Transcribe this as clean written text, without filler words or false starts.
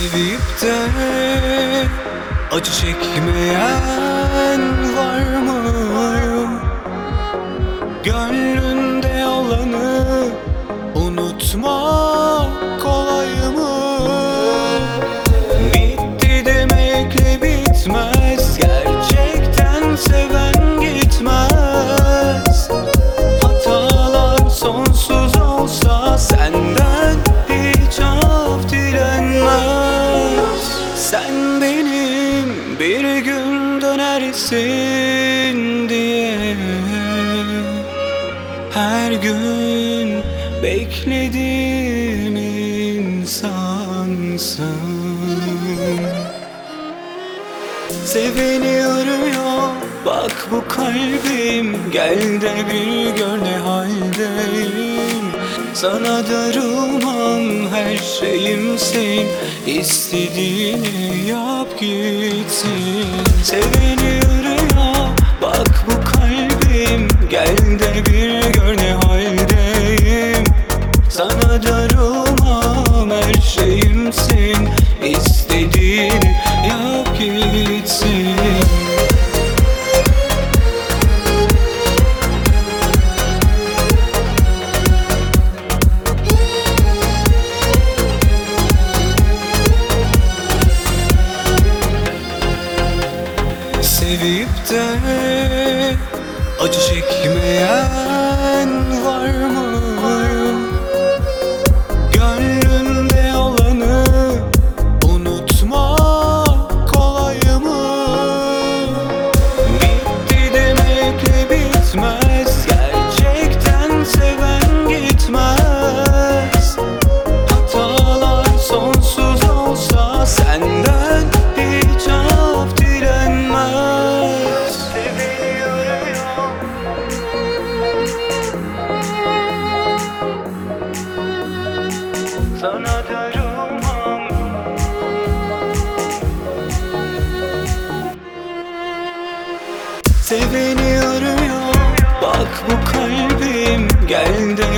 Sevip de acı çekmeyen var mı? Gönlünde olanı unutmak kolay mı? Bitti demekle bitmez, gerçekten seven gitmez. Hatalar sonsuz olsa senden hiç af dilenmez. Sen benim bir gün dönersin diye her gün bekledim insansın. Seveni arıyor bak bu kalbim, gel de bir gör ne haldeyim. Sana darılmam, her şeyimsin, istediğini yap gitsin. Seveni arıyor bak bu kalbim, gel de bir gör ne haldeyim. Sana darılmam, her şeyimsin, istediğini yap gitsin. Sevip de acı çekmeyen var mı? Gönlünde olanı unutmak kolay mı? Bitti demekle bitmez, gerçekten seven gitmez. Hatalar sonsuz olsa senden hiç af dilenmez. Sana darılmam. Seveni arıyor bak bu kalbim, gel de